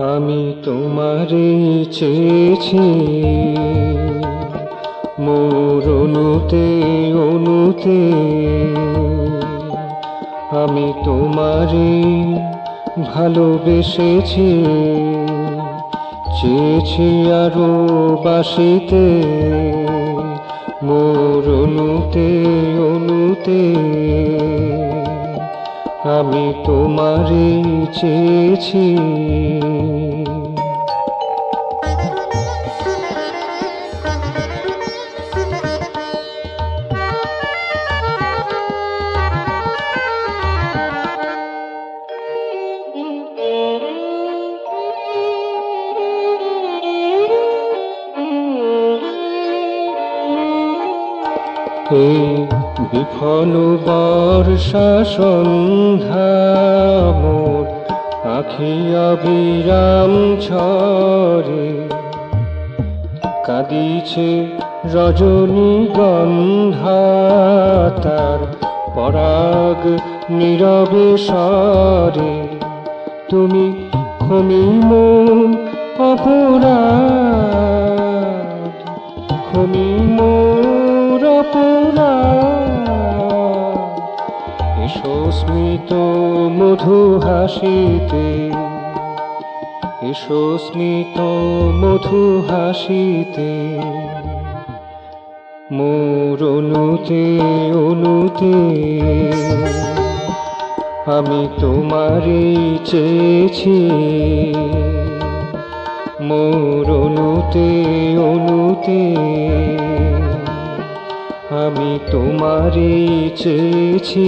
আমি তোমারে চেয়েছি মোর অনুতে অনুতে, আমি তোমারে ভালোবেসেছি, চেয়েছি আরো বাসিতে মোর অনুতে অনুতে, আমি তোমারে চেয়েছি। এই বিফল বর্ষা সন্ধ্যা মোর আখি অবিরাম ঝরে, কাঁদিছে রজনীগন্ধা তার পরাগ নীরবে স্বরে। তুমি ক্ষমি মোর অপরাধ, ক্ষমি মোর অপরাধ, এসো স্মিত মধু হাসিতে, এসো স্মিত মধু হাসিতে, মোর অনুতে অনুতে, আমি তোমারে চেয়েছি মোর অনুতে অনুতে, আমি তোমারে চেয়েছি।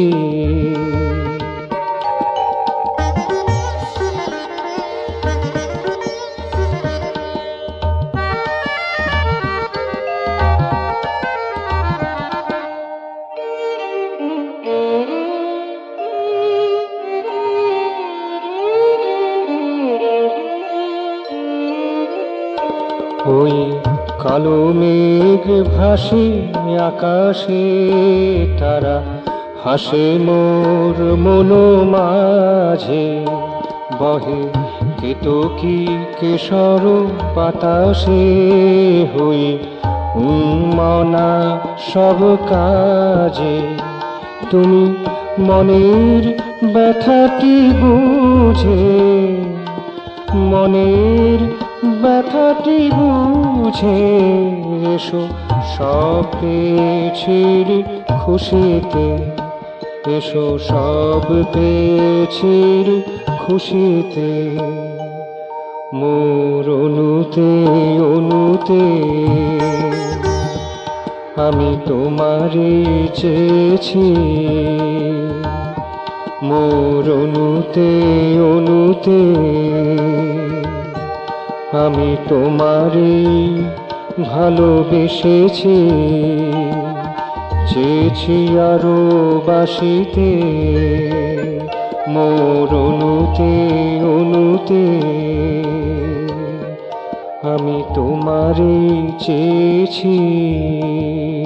ওই কালো মেঘ ভাসে আকাশে, তারা হাসে মোর মন মাঝে, বহে কেতকী কেশর বাতাসে, হই উন্মনা সব কাজে। তুমি মনের ব্যথাটি বুঝে, মনের ব্যথাটি বুঝে, এসো সব পেয়েছির খুশিতে, এসো সব পেয়েছির খুশিতে, মোর অনুতে অনুতে, আমি তোমারে চেয়েছি মোর অনুতে অনুতে, আমি তোমারে ভালোবেসেছি, চেয়েছি আরো বাসিতে মোর অনুতে অনুতে, আমি তোমারে চেয়েছি।